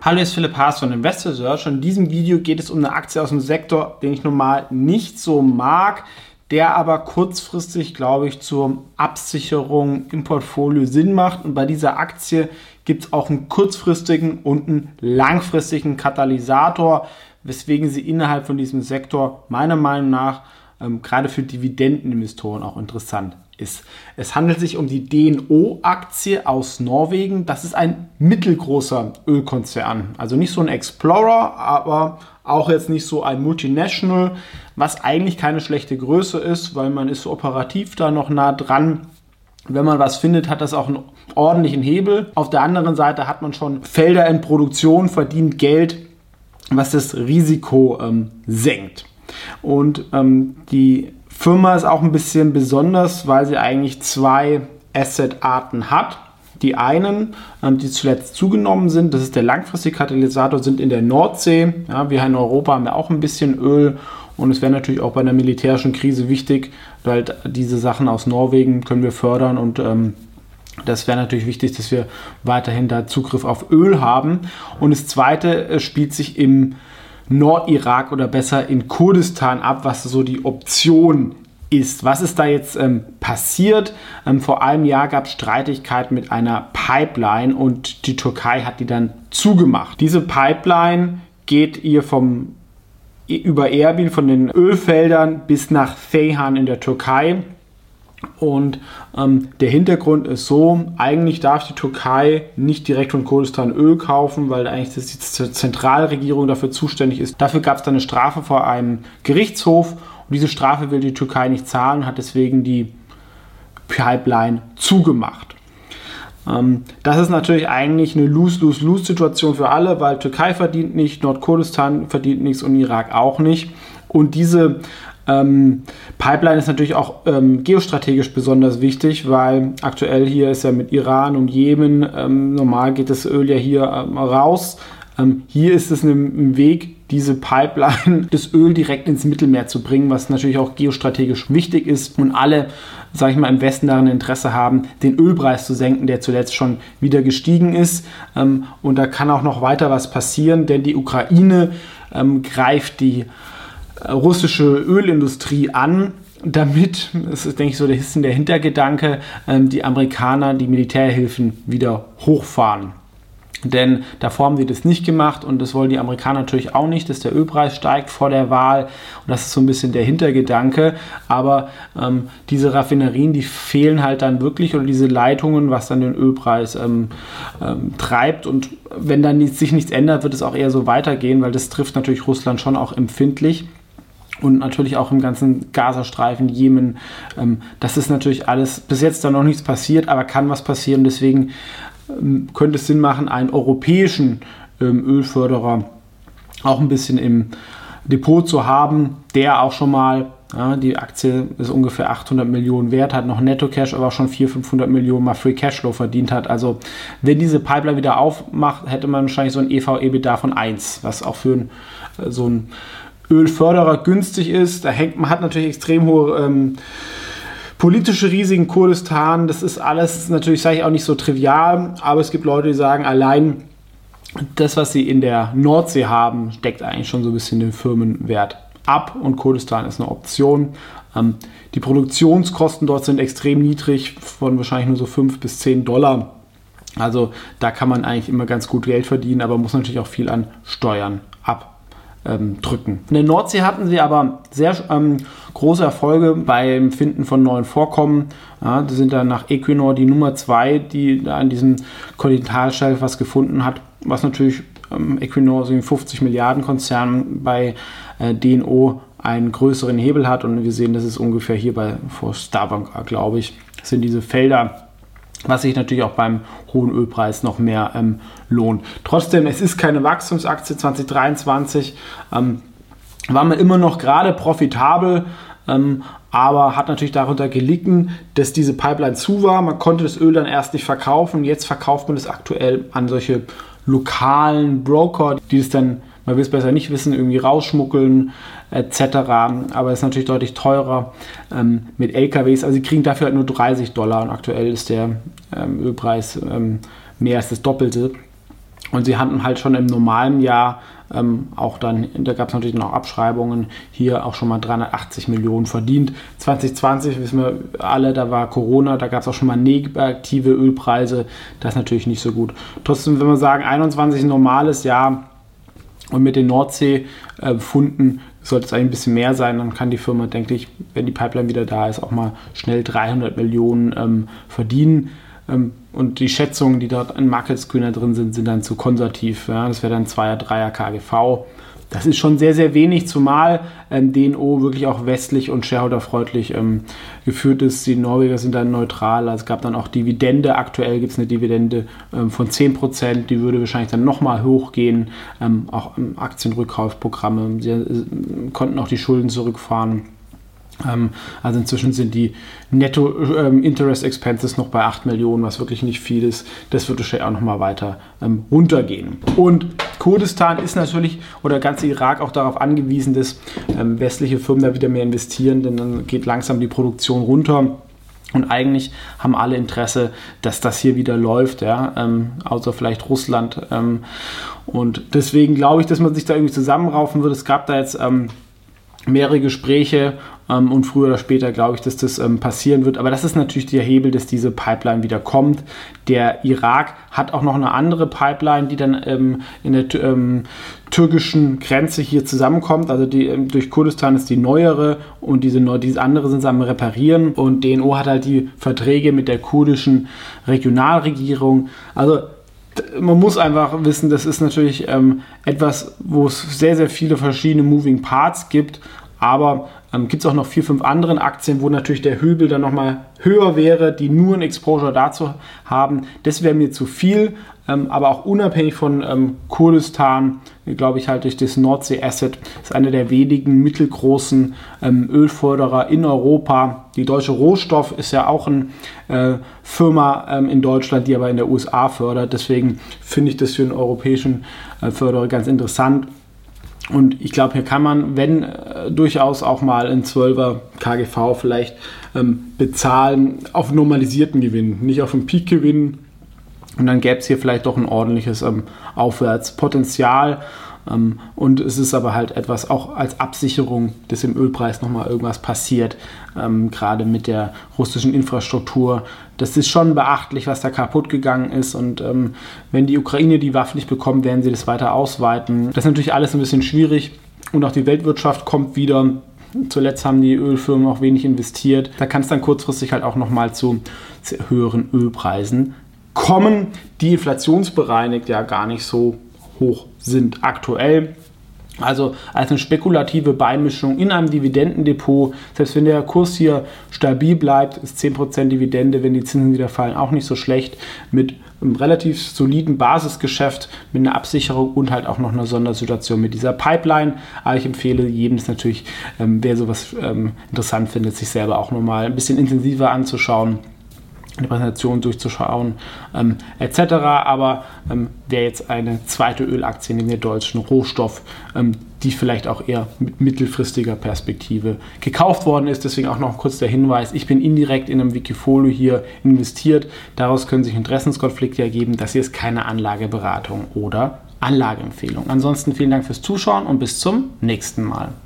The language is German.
Hallo, hier ist Philipp Haas von Investor Search und in diesem Video geht es um eine Aktie aus dem Sektor, den ich normal nicht so mag, der aber kurzfristig, glaube ich, zur Absicherung im Portfolio Sinn macht. Und bei dieser Aktie gibt es auch einen kurzfristigen und einen langfristigen Katalysator, weswegen sie innerhalb von diesem Sektor meiner Meinung nach gerade für Dividendeninvestoren auch interessant ist. Es handelt sich um die DNO-Aktie aus Norwegen. Das ist ein mittelgroßer Ölkonzern. Also nicht so ein Explorer, aber auch jetzt nicht so ein Multinational, was eigentlich keine schlechte Größe ist, weil man ist operativ da noch nah dran. Wenn man was findet, hat das auch einen ordentlichen Hebel. Auf der anderen Seite hat man schon Felder in Produktion, verdient Geld, was das Risiko senkt. Und die Firma ist auch ein bisschen besonders, weil sie eigentlich zwei Assetarten hat. Die einen, die zuletzt zugenommen sind, das ist der langfristige Katalysator, sind in der Nordsee. Ja, wir in Europa haben ja auch ein bisschen Öl und es wäre natürlich auch bei einer militärischen Krise wichtig, weil diese Sachen aus Norwegen können wir fördern und das wäre natürlich wichtig, dass wir weiterhin da Zugriff auf Öl haben. Und das zweite spielt sich im Nordirak oder besser in Kurdistan ab, was so die Option ist. Was ist da jetzt passiert? Vor einem Jahr gab es Streitigkeiten mit einer Pipeline und die Türkei hat die dann zugemacht. Diese Pipeline geht ihr über Erbil von den Ölfeldern bis nach Ceyhan in der Türkei. Und der Hintergrund ist so, eigentlich darf die Türkei nicht direkt von Kurdistan Öl kaufen, weil eigentlich die Zentralregierung dafür zuständig ist. Dafür gab es dann eine Strafe vor einem Gerichtshof und diese Strafe will die Türkei nicht zahlen und hat deswegen die Pipeline zugemacht. Das ist natürlich eigentlich eine Lose-Lose-Lose-Situation für alle, weil Türkei verdient nicht, Nordkurdistan verdient nichts und Irak auch nicht. Und diese Pipeline ist natürlich auch geostrategisch besonders wichtig, weil aktuell hier ist ja mit Iran und Jemen, normal geht das Öl ja hier raus. Hier ist es ein Weg, diese Pipeline, das Öl direkt ins Mittelmeer zu bringen, was natürlich auch geostrategisch wichtig ist und alle, sage ich mal, im Westen daran Interesse haben, den Ölpreis zu senken, der zuletzt schon wieder gestiegen ist. Und da kann auch noch weiter was passieren, denn die Ukraine greift die russische Ölindustrie an, damit, das ist, denke ich, so der Hintergedanke, die Amerikaner die Militärhilfen wieder hochfahren. Denn davor haben sie das nicht gemacht und das wollen die Amerikaner natürlich auch nicht, dass der Ölpreis steigt vor der Wahl. Und das ist so ein bisschen der Hintergedanke. Aber diese Raffinerien, die fehlen halt dann wirklich oder diese Leitungen, was dann den Ölpreis treibt. Und wenn dann sich nichts ändert, wird es auch eher so weitergehen, weil das trifft natürlich Russland schon auch empfindlich. Und natürlich auch im ganzen Gazastreifen, Jemen. Das ist natürlich alles bis jetzt da noch nichts passiert, aber kann was passieren. Deswegen könnte es Sinn machen, einen europäischen Ölförderer auch ein bisschen im Depot zu haben, der auch schon mal, die Aktie ist ungefähr 800 Millionen wert, hat noch Netto-Cash, aber auch schon 400-500 Millionen mal Free Cashflow verdient hat. Also wenn diese Pipeline wieder aufmacht, hätte man wahrscheinlich so ein EV/EBITDA von 1, was auch für so ein Ölförderer günstig ist. Man hat natürlich extrem hohe politische Risiken, Kurdistan, das ist alles natürlich, sage ich auch nicht so trivial, aber es gibt Leute, die sagen, allein das, was sie in der Nordsee haben, deckt eigentlich schon so ein bisschen den Firmenwert ab und Kurdistan ist eine Option. Die Produktionskosten dort sind extrem niedrig, von wahrscheinlich nur so $5 bis $10. Also da kann man eigentlich immer ganz gut Geld verdienen, aber muss natürlich auch viel an Steuern abdrücken. In der Nordsee hatten sie aber sehr große Erfolge beim Finden von neuen Vorkommen. Ja, die sind dann nach Equinor die Nummer 2, die da an diesem Kontinentalshelf was gefunden hat, was natürlich Equinor, so ein 50 Milliarden Konzern bei DNO einen größeren Hebel hat und wir sehen, das ist ungefähr hier vor Stavanger, glaube ich, sind diese Felder, was sich natürlich auch beim hohen Ölpreis noch mehr lohnt. Trotzdem, es ist keine Wachstumsaktie. 2023 war man immer noch gerade profitabel, aber hat natürlich darunter gelitten, dass diese Pipeline zu war. Man konnte das Öl dann erst nicht verkaufen. Jetzt verkauft man es aktuell an solche lokalen Broker, die es dann, man will es besser nicht wissen, irgendwie rausschmuggeln etc. Aber es ist natürlich deutlich teurer mit LKWs. Also sie kriegen dafür halt nur $30 und aktuell ist der Ölpreis mehr als das Doppelte. Und sie hatten halt schon im normalen Jahr auch dann, da gab es natürlich noch Abschreibungen, hier auch schon mal 380 Millionen verdient. 2020 wissen wir alle, da war Corona, da gab es auch schon mal negative Ölpreise, das ist natürlich nicht so gut. Trotzdem, wenn wir sagen, 21 ein normales Jahr und mit den Nordsee-Funden sollte es eigentlich ein bisschen mehr sein, dann kann die Firma, denke ich, wenn die Pipeline wieder da ist, auch mal schnell 300 Millionen verdienen. Und die Schätzungen, die dort in Market Screener drin sind, sind dann zu konservativ. Ja? Das wäre dann 2er, 3er KGV. Das ist schon sehr, sehr wenig, zumal DNO wirklich auch westlich und shareholderfreundlich geführt ist. Die Norweger sind dann neutral. Also es gab dann auch Dividende. Aktuell gibt es eine Dividende von 10%. Die würde wahrscheinlich dann nochmal hochgehen. Auch Aktienrückkaufprogramme. Sie konnten auch die Schulden zurückfahren. Also inzwischen sind die Netto Interest Expenses noch bei 8 Millionen, was wirklich nicht viel ist. Das wird wahrscheinlich auch nochmal weiter runtergehen. Und Kurdistan ist natürlich, oder ganz Irak auch darauf angewiesen, dass westliche Firmen da wieder mehr investieren, denn dann geht langsam die Produktion runter. Und eigentlich haben alle Interesse, dass das hier wieder läuft, ja, außer vielleicht Russland. Und deswegen glaube ich, dass man sich da irgendwie zusammenraufen wird. Es gab da jetzt mehrere Gespräche und früher oder später glaube ich, dass das passieren wird. Aber das ist natürlich der Hebel, dass diese Pipeline wieder kommt. Der Irak hat auch noch eine andere Pipeline, die dann in der türkischen Grenze hier zusammenkommt. Also die durch Kurdistan ist die neuere und diese andere sind sie am Reparieren. Und DNO hat halt die Verträge mit der kurdischen Regionalregierung. Also man muss einfach wissen, das ist natürlich etwas, wo es sehr, sehr viele verschiedene Moving Parts gibt, aber gibt es auch noch 4, 5 anderen Aktien, wo natürlich der Hebel dann nochmal höher wäre, die nur ein Exposure dazu haben. Das wäre mir zu viel, aber auch unabhängig von Kurdistan, glaube ich, halt durch das Nordsee Asset, ist einer der wenigen mittelgroßen Ölförderer in Europa. Die Deutsche Rohstoff ist ja auch eine Firma in Deutschland, die aber in der USA fördert. Deswegen finde ich das für einen europäischen Förderer ganz interessant. Und ich glaube, hier kann man, wenn durchaus auch mal ein 12er KGV vielleicht bezahlen auf normalisierten Gewinn, nicht auf einen Peak-Gewinn. Und dann gäbe es hier vielleicht doch ein ordentliches Aufwärtspotenzial. Und es ist aber halt etwas auch als Absicherung, dass im Ölpreis nochmal irgendwas passiert, gerade mit der russischen Infrastruktur. Das ist schon beachtlich, was da kaputt gegangen ist. Und wenn die Ukraine die Waffen nicht bekommt, werden sie das weiter ausweiten. Das ist natürlich alles ein bisschen schwierig. Und auch die Weltwirtschaft kommt wieder. Zuletzt haben die Ölfirmen auch wenig investiert. Da kann es dann kurzfristig halt auch nochmal zu höheren Ölpreisen kommen, die inflationsbereinigt ja gar nicht so hoch sind aktuell. Also als eine spekulative Beimischung in einem Dividendendepot, selbst wenn der Kurs hier stabil bleibt, ist 10% Dividende, wenn die Zinsen wieder fallen, auch nicht so schlecht, mit einem relativ soliden Basisgeschäft, mit einer Absicherung und halt auch noch einer Sondersituation mit dieser Pipeline. Aber ich empfehle jedem das natürlich, wer sowas interessant findet, sich selber auch nochmal ein bisschen intensiver anzuschauen, eine Präsentation durchzuschauen, etc. Aber wer jetzt eine zweite Ölaktie neben der deutschen Rohstoff, die vielleicht auch eher mit mittelfristiger Perspektive gekauft worden ist. Deswegen auch noch kurz der Hinweis, ich bin indirekt in einem Wikifolio hier investiert. Daraus können sich Interessenskonflikte ergeben. Das hier ist keine Anlageberatung oder Anlageempfehlung. Ansonsten vielen Dank fürs Zuschauen und bis zum nächsten Mal.